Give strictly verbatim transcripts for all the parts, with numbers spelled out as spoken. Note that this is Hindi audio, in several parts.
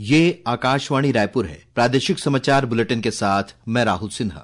ये आकाशवाणी रायपुर है। प्रादेशिक समाचार बुलेटिन के साथ मैं राहुल सिन्हा।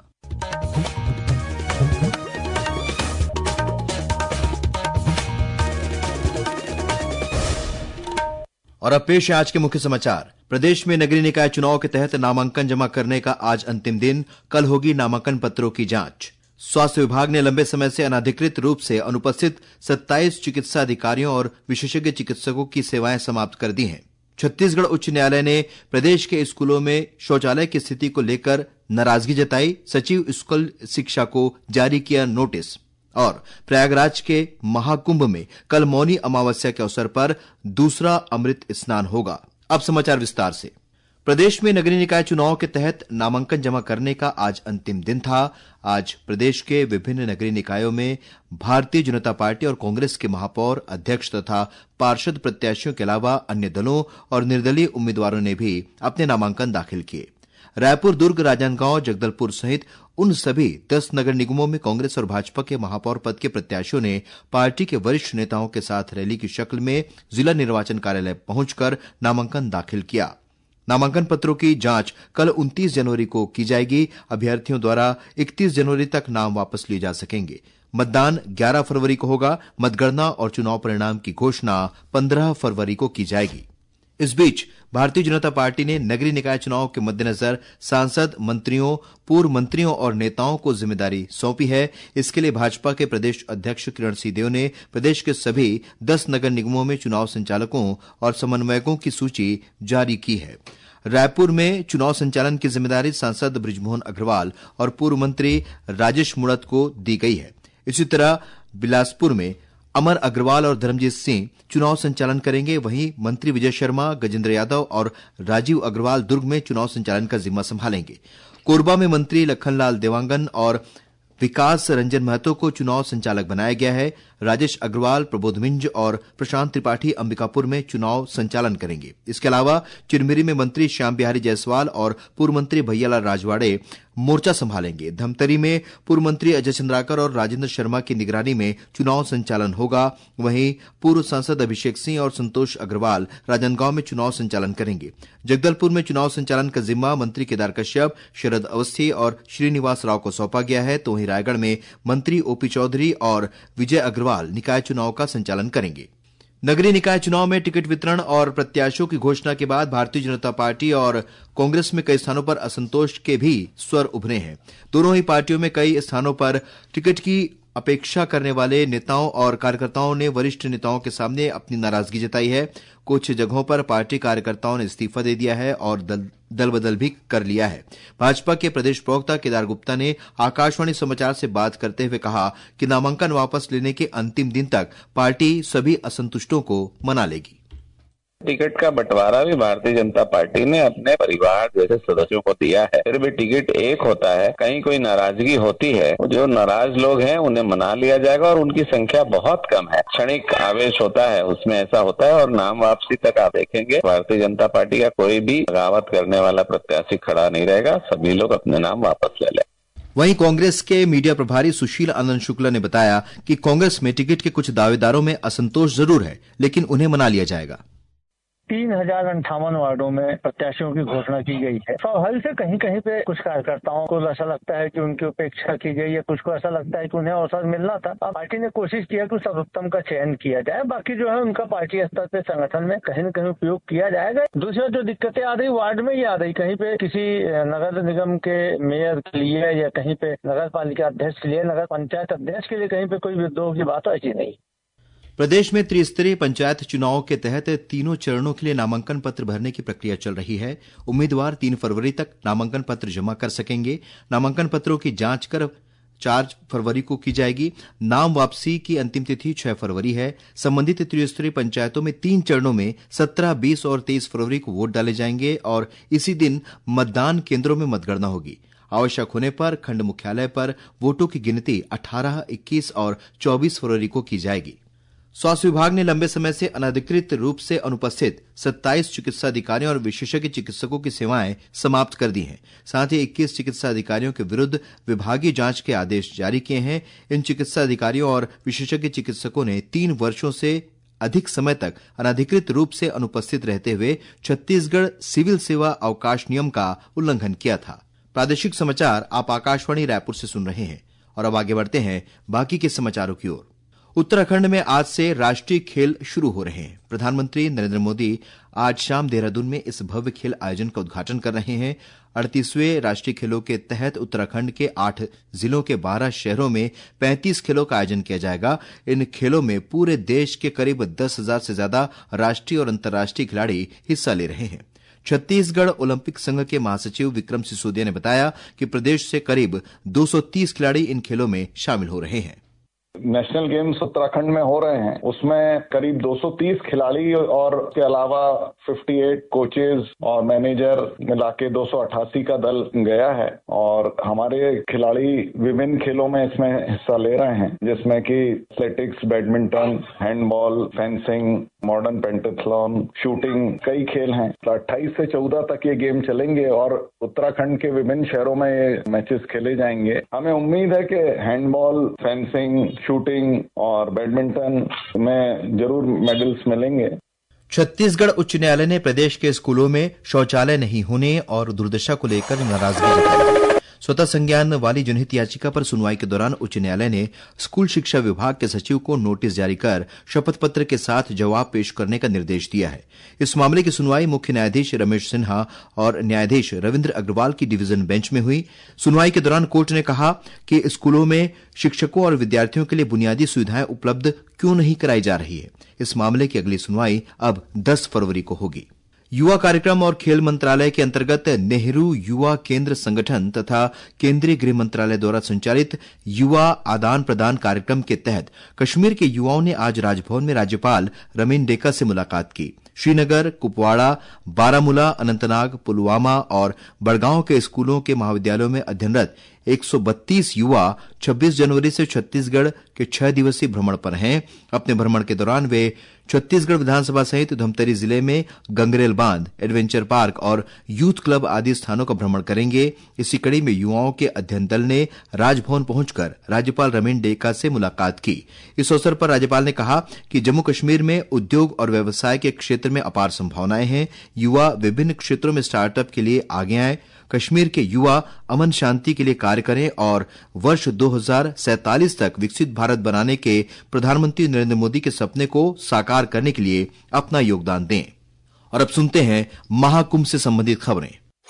और अब पेश है आज के मुख्य समाचार। प्रदेश में नगरीय निकाय चुनाव के तहत नामांकन जमा करने का आज अंतिम दिन। कल होगी नामांकन पत्रों की जांच। स्वास्थ्य विभाग ने लंबे समय से अनाधिकृत रूप से अनुपस्थित सत्ताईस चिकित्सा अधिकारियों और विशेषज्ञ चिकित्सकों की सेवाएं समाप्त कर दी हैं। छत्तीसगढ़ उच्च न्यायालय ने प्रदेश के स्कूलों में शौचालय की स्थिति को लेकर नाराजगी जताई। सचिव स्कूल शिक्षा को जारी किया नोटिस। और प्रयागराज के महाकुंभ में कल मौनी अमावस्या के अवसर पर दूसरा अमृत स्नान होगा। अब समाचार विस्तार से। प्रदेश में नगरीय निकाय चुनाव के तहत नामांकन जमा करने का आज अंतिम दिन था। आज प्रदेश के विभिन्न नगरीय निकायों में भारतीय जनता पार्टी और कांग्रेस के महापौर, अध्यक्ष तथा पार्षद प्रत्याशियों के अलावा अन्य दलों और निर्दलीय उम्मीदवारों ने भी अपने नामांकन दाखिल किए। रायपुर, दुर्ग, राजनांदगांव, जगदलपुर सहित उन सभी दस नगर निगमों में कांग्रेस और भाजपा के महापौर पद के प्रत्याशियों ने पार्टी के वरिष्ठ नेताओं के साथ रैली की शक्ल में जिला निर्वाचन कार्यालय पहुंचकर नामांकन दाखिल किया। नामांकन पत्रों की जांच कल उनतीस जनवरी को की जाएगी। अभ्यर्थियों द्वारा इकतीस जनवरी तक नाम वापस लिए जा सकेंगे। मतदान ग्यारह फरवरी को होगा। मतगणना और चुनाव परिणाम की घोषणा पंद्रह फरवरी को की जाएगी। इस बीच भारतीय जनता पार्टी ने नगरीय निकाय चुनाव के मद्देनजर सांसद, मंत्रियों, पूर्व मंत्रियों और नेताओं को जिम्मेदारी सौंपी है। इसके लिए भाजपा के प्रदेश अध्यक्ष किरण सिंहदेव ने प्रदेश के सभी दस नगर निगमों में चुनाव संचालकों और समन्वयकों की सूची जारी की है। रायपुर में चुनाव संचालन की जिम्मेदारी सांसद बृजमोहन अग्रवाल और पूर्व मंत्री राजेश मुड़त को दी गई है। इसी तरह बिलासपुर में अमर अग्रवाल और धर्मजीत सिंह चुनाव संचालन करेंगे। वहीं मंत्री विजय शर्मा, गजेंद्र यादव और राजीव अग्रवाल दुर्ग में चुनाव संचालन का जिम्मा संभालेंगे। कोरबा में मंत्री लखनलाल देवांगन और विकास रंजन महतो को चुनाव संचालक बनाया गया है। राजेश अग्रवाल प्रबोध मिंज और प्रशांत त्रिपाठी अंबिकापुर में चुनाव संचालन करेंगे। इसके अलावा चिरमिरी में मंत्री श्याम बिहारी जायसवाल और पूर्व मंत्री भैयालाल राजवाड़े मोर्चा संभालेंगे। धमतरी में पूर्व मंत्री अजय चंद्राकर और राजेंद्र शर्मा की निगरानी में चुनाव संचालन होगा। वहीं पूर्व सांसद अभिषेक सिंह और संतोष अग्रवाल राजनांदगांव में चुनाव संचालन करेंगे। जगदलपुर में चुनाव संचालन का जिम्मा मंत्री केदार कश्यप, शरद अवस्थी और श्रीनिवास राव को सौंपा गया है। तो वहीं रायगढ़ में मंत्री ओपी चौधरी और विजय अग्रवाल निकाय चुनाव का संचालन करेंगे। नगरीय निकाय चुनाव में टिकट वितरण और प्रत्याशियों की घोषणा के बाद भारतीय जनता पार्टी और कांग्रेस में कई स्थानों पर असंतोष के भी स्वर उभरे हैं। दोनों ही पार्टियों में कई स्थानों पर टिकट की अपेक्षा करने वाले नेताओं और कार्यकर्ताओं ने वरिष्ठ नेताओं के सामने अपनी नाराजगी जताई है। कुछ जगहों पर पार्टी कार्यकर्ताओं ने इस्तीफा दे दिया है और दल, दल बदल भी कर लिया है। भाजपा के प्रदेश प्रवक्ता केदार गुप्ता ने आकाशवाणी समाचार से बात करते हुए कहा कि नामांकन वापस लेने के अंतिम दिन तक पार्टी सभी असंतुष्टों को मना लेगी। टिकट का बंटवारा भी भारतीय जनता पार्टी ने अपने परिवार जैसे सदस्यों को दिया है। फिर भी टिकट एक होता है, कहीं कोई नाराजगी होती है, जो नाराज लोग हैं उन्हें मना लिया जाएगा और उनकी संख्या बहुत कम है। क्षणिक आवेश होता है, उसमें ऐसा होता है और नाम वापसी तक आप देखेंगे भारतीय जनता पार्टी का कोई भी बगावत करने वाला प्रत्याशी खड़ा नहीं रहेगा। सभी लोग अपने नाम वापस ले लें। वहीं कांग्रेस के मीडिया प्रभारी सुशील आनंद शुक्ला ने बताया कि कांग्रेस में टिकट के कुछ दावेदारों में असंतोष जरूर है, लेकिन उन्हें मना लिया जाएगा। तीन हजार अंठावन वार्डो में प्रत्याशियों की घोषणा की गई है। स्वाभाविक से कहीं कहीं पे कुछ कार्यकर्ताओं को ऐसा लगता है कि उनकी उपेक्षा की गई है, कुछ को ऐसा लगता है कि उन्हें अवसर मिलना था। अब पार्टी ने कोशिश किया कि सर्वोत्तम का चयन किया जाए। बाकी जो है उनका पार्टी स्तर पे संगठन में कहीं न कहीं उपयोग किया जाएगा। दूसरा जो दिक्कतें आ रही वार्ड में ही आ रही, कहीं पे किसी नगर निगम के मेयर के लिए या कहीं पे नगर पालिका अध्यक्ष के लिए, नगर पंचायत अध्यक्ष के लिए कहीं पे कोई विद्रोह की बात ऐसी नहीं। प्रदेश में त्रिस्तरीय पंचायत चुनाव के तहत तीनों चरणों के लिए नामांकन पत्र भरने की प्रक्रिया चल रही है। उम्मीदवार तीन फरवरी तक नामांकन पत्र जमा कर सकेंगे। नामांकन पत्रों की जांच कर चार फरवरी को की जाएगी। नाम वापसी की अंतिम तिथि छह फरवरी है। संबंधित त्रिस्तरीय पंचायतों में तीन चरणों में सत्रह, बीस और तेईस फरवरी को वोट डाले जाएंगे और इसी दिन मतदान केंद्रों में मतगणना होगी। आवश्यक होने पर खंड मुख्यालय पर वोटों की गिनती अठारह, इक्कीस और चौबीस फरवरी को की जाएगी। स्वास्थ्य विभाग ने लंबे समय से अनधिकृत रूप से अनुपस्थित सत्ताईस चिकित्सा अधिकारियों और विशेषज्ञ चिकित्सकों की सेवाएं समाप्त कर दी हैं। साथ ही इक्कीस चिकित्सा अधिकारियों के विरुद्ध विभागीय जांच के आदेश जारी किए हैं। इन चिकित्सा अधिकारियों और विशेषज्ञ चिकित्सकों ने तीन वर्षों से अधिक समय तक अनधिकृत रूप से अनुपस्थित रहते हुए छत्तीसगढ़ सिविल सेवा अवकाश नियम का उल्लंघन किया था। प्रादेशिक समाचार आप आकाशवाणी रायपुर से सुन रहे हैं और अब आगे बढ़ते हैं बाकी के समाचारों की ओर। उत्तराखंड में आज से राष्ट्रीय खेल शुरू हो रहे हैं। प्रधानमंत्री नरेंद्र मोदी आज शाम देहरादून में इस भव्य खेल आयोजन का उद्घाटन कर रहे हैं। अड़तीसवें राष्ट्रीय खेलों के तहत उत्तराखंड के आठ जिलों के बारह शहरों में पैंतीस खेलों का आयोजन किया जाएगा। इन खेलों में पूरे देश के करीब दस हजार से ज्यादा राष्ट्रीय और अंतर्राष्ट्रीय खिलाड़ी हिस्सा ले रहे हैं। छत्तीसगढ़ ओलंपिक संघ के महासचिव विक्रम सिसोदिया ने बताया कि प्रदेश से करीब दो सौ तीस खिलाड़ी इन खेलों में शामिल हो रहे हैं। नेशनल गेम्स उत्तराखंड में हो रहे हैं, उसमें करीब दो सौ तीस खिलाड़ी और के अलावा अट्ठावन कोचेज और मैनेजर मिला के दो सौ अट्ठासी का दल गया है और हमारे खिलाड़ी विभिन्न खेलों में इसमें हिस्सा ले रहे हैं, जिसमें कि athletics, badminton, handball, fencing, modern pentathlon, shooting, कई खेल हैं। तो अट्ठाईस से चौदह तक ये गेम चलेंगे और उत्तराखंड के विभिन्न शहरों में ये मैचेस खेले जाएंगे। हमें उम्मीद है कि हैंडबॉल, फेंसिंग, शूटिंग और बैडमिंटन में जरूर मेडल्स मिलेंगे। छत्तीसगढ़ उच्च न्यायालय ने प्रदेश के स्कूलों में शौचालय नहीं होने और दुर्दशा को लेकर नाराजगी जताई। स्वतः संज्ञान वाली जनहित याचिका पर सुनवाई के दौरान उच्च न्यायालय ने स्कूल शिक्षा विभाग के सचिव को नोटिस जारी कर शपथ पत्र के साथ जवाब पेश करने का निर्देश दिया है। इस मामले की सुनवाई मुख्य न्यायाधीश रमेश सिन्हा और न्यायाधीश रविन्द्र अग्रवाल की डिवीजन बेंच में हुई। सुनवाई के दौरान कोर्ट ने कहा कि स्कूलों में शिक्षकों और विद्यार्थियों के लिए बुनियादी सुविधाएं उपलब्ध क्यों नहीं कराई जा रही है। इस मामले की अगली सुनवाई अब दस फरवरी को होगी। युवा कार्यक्रम और खेल मंत्रालय के अंतर्गत नेहरू युवा केंद्र संगठन तथा केंद्रीय गृह मंत्रालय द्वारा संचालित युवा आदान प्रदान कार्यक्रम के तहत कश्मीर के युवाओं ने आज राजभवन में राज्यपाल रमीन डेका से मुलाकात की। श्रीनगर, कुपवाड़ा, बारामूला, अनंतनाग, पुलवामा और बड़गांव के स्कूलों के महाविद्यालयों में अध्ययनरत एक सौ बत्तीस युवा छब्बीस जनवरी से छत्तीसगढ़ के छह दिवसीय भ्रमण पर हैं। अपने भ्रमण के दौरान वे छत्तीसगढ़ विधानसभा सहित धमतरी जिले में गंगरेल बांध, एडवेंचर पार्क और यूथ क्लब आदि स्थानों का भ्रमण करेंगे। इसी कड़ी में युवाओं के अध्ययन दल ने राजभवन पहुंचकर राज्यपाल रमीन डेका से मुलाकात की। इस अवसर पर राज्यपाल ने कहा कि जम्मू कश्मीर में उद्योग और व्यवसाय के क्षेत्र में अपार संभावनाएं हैं। युवा विभिन्न क्षेत्रों में स्टार्टअप के लिए आगे आए। कश्मीर के युवा अमन शांति के लिए कार्य करें और वर्ष दो हजार सैंतालीस तक विकसित भारत बनाने के प्रधानमंत्री नरेंद्र मोदी के सपने को साकार करने के लिए अपना योगदान दें। और अब सुनते हैं महाकुंभ से संबंधित खबरें।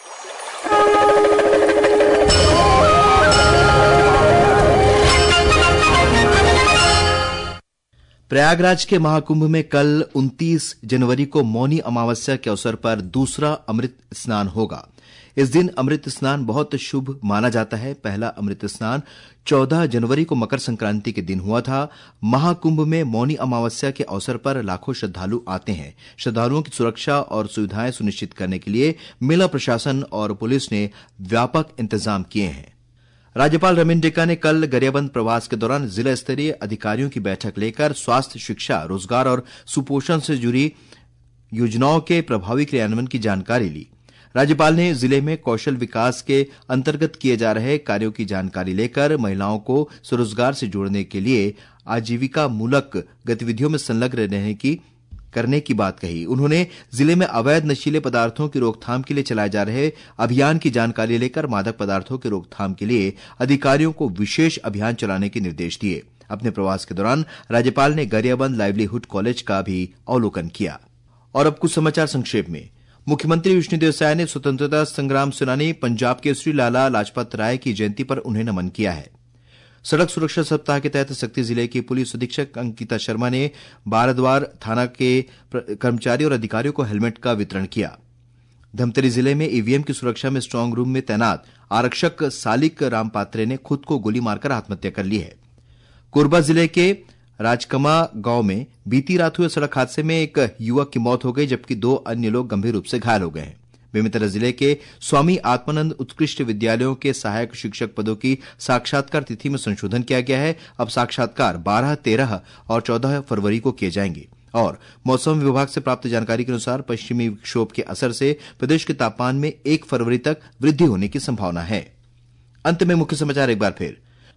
प्रयागराज के महाकुंभ में कल उनतीस जनवरी को मौनी अमावस्या के अवसर पर दूसरा अमृत स्नान होगा। इस दिन अमृत स्नान बहुत शुभ माना जाता है। पहला अमृत स्नान चौदह जनवरी को मकर संक्रांति के दिन हुआ था। महाकुंभ में मौनी अमावस्या के अवसर पर लाखों श्रद्धालु आते हैं। श्रद्धालुओं की सुरक्षा और सुविधाएं सुनिश्चित करने के लिए मेला प्रशासन और पुलिस ने व्यापक इंतजाम किए हैं। राज्यपाल रमीन डेका ने कल गरियाबंद प्रवास के दौरान जिला स्तरीय अधिकारियों की बैठक लेकर स्वास्थ्य, शिक्षा, रोजगार और सुपोषण से जुड़ी योजनाओं के प्रभावी क्रियान्वयन की जानकारी ली। राज्यपाल ने जिले में कौशल विकास के अंतर्गत किए जा रहे कार्यों की जानकारी लेकर महिलाओं को स्वरोजगार से जोड़ने के लिए आजीविका मूलक गतिविधियों में संलग्न रहने की करने की बात कही। उन्होंने जिले में अवैध नशीले पदार्थों की रोकथाम के लिए चलाए जा रहे अभियान की जानकारी लेकर मादक पदार्थों की रोकथाम के लिए अधिकारियों को विशेष अभियान चलाने के निर्देश दिए। अपने प्रवास के दौरान राज्यपाल ने गरियाबंद लाइवलीहुड कॉलेज का भी अवलोकन किया। और अब कुछ समाचार संक्षेप में। मुख्यमंत्री विष्णुदेव साय ने स्वतंत्रता संग्राम सेनानी पंजाब केसरी लाला लाजपत राय की जयंती पर उन्हें नमन किया है। सड़क सुरक्षा सप्ताह के तहत शक्ति जिले की पुलिस अधीक्षक अंकिता शर्मा ने बारद्वार थाना के कर्मचारियों और अधिकारियों को हेलमेट का वितरण किया। धमतरी जिले में ईवीएम की सुरक्षा में स्ट्रांग रूम में तैनात आरक्षक सालिक रामपात्रे ने खुद को गोली मारकर आत्महत्या कर ली है। कोरबा जिले के राजकमा गांव में बीती रात हुए सड़क हादसे में एक युवक की मौत हो गई, जबकि दो अन्य लोग गंभीर रूप से घायल हो गए हैं। बेमेतरा जिले के स्वामी आत्मानंद उत्कृष्ट विद्यालयों के सहायक शिक्षक पदों की साक्षात्कार तिथि में संशोधन किया गया है। अब साक्षात्कार बारह, तेरह और चौदह फरवरी को किए जाएंगे। और मौसम विभाग से प्राप्त जानकारी के अनुसार पश्चिमी विक्षोभ के असर से प्रदेश के तापमान में एक फरवरी तक वृद्धि होने की संभावना है। अंत में मुख्य समाचार एक बार फिर।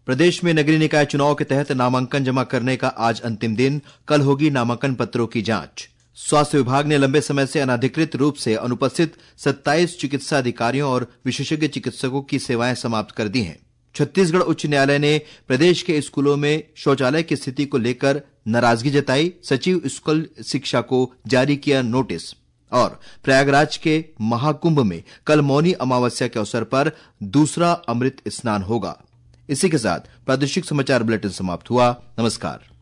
प्रदेश में नगरीय निकाय चुनाव के तहत नामांकन जमा करने का आज अंतिम दिन। कल होगी नामांकन पत्रों की जांच। स्वास्थ्य विभाग ने लंबे समय से अनाधिकृत रूप से अनुपस्थित सत्ताईस चिकित्सा अधिकारियों और विशेषज्ञ चिकित्सकों की सेवाएं समाप्त कर दी हैं। छत्तीसगढ़ उच्च न्यायालय ने प्रदेश के स्कूलों में शौचालय की स्थिति को लेकर नाराजगी जताई। सचिव स्कूल शिक्षा को जारी किया नोटिस। और प्रयागराज के महाकुंभ में कल मौनी अमावस्या के अवसर पर दूसरा अमृत स्नान होगा। इसी के साथ प्रादेशिक समाचार बुलेटिन समाप्त हुआ। नमस्कार।